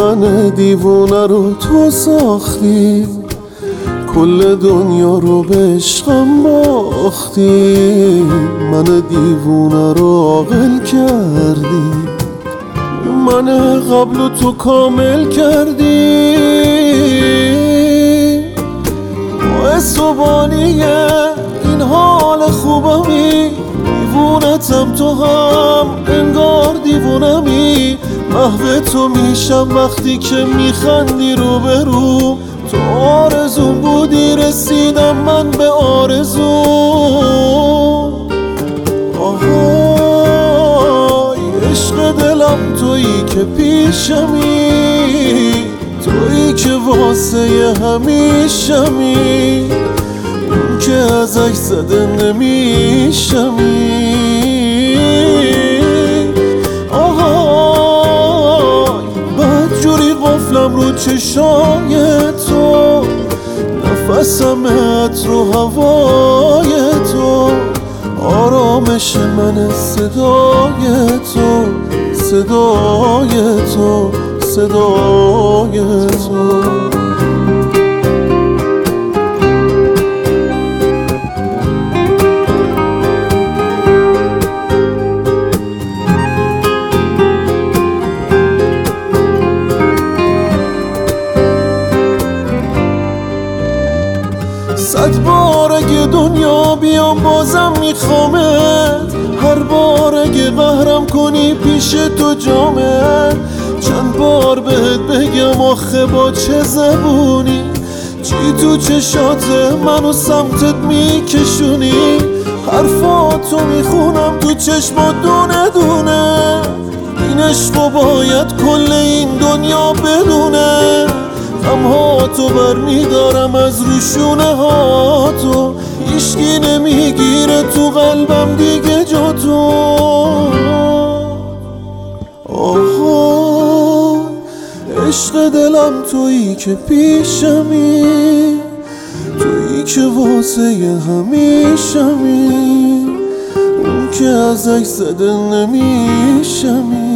من دیوونه رو تو ساختی، کل دنیا رو به عشقم باختی. من دیوونه رو عاقل کردی، من قبل تو کامل کردی. باعث و بانیه این حال خوبمی، دیوونتم تو هم انگار دیوونمی. محو تو میشم وقتی که میخندی رو به رو، تو آرزوم بودی رسیدم من به آرزو. آهای عشق دلم تویی که پیشمی، تویی که واسه همیشمی، اون که ازش زده نمیشمی. آهای بدجوری قفلم رو چشای تو، نفسم عطر و هوای تو، آرامش من صدای تو، صدای تو، صدای تو. صد بار اگه دنیا بیام بازم میخوامت، هر بار اگه قهرم کنی پیش تو جامت. چند بار بهت بگم آخه با چه زبونی، چی تو چشات منو سمتت میکشونی. حرفاتو میخونم تو چشمات دونه دونه، این عشقو باید کل این دنیا بدونه. غمهاتو برمیدارم از روشونه هاتو، هیچکی نمیگیره تو قلبم دیگه جا تو. آها عشق دلم تویی که پیشمی، تویی که واسه همیشمی، اون که ازش زده نمیشمی.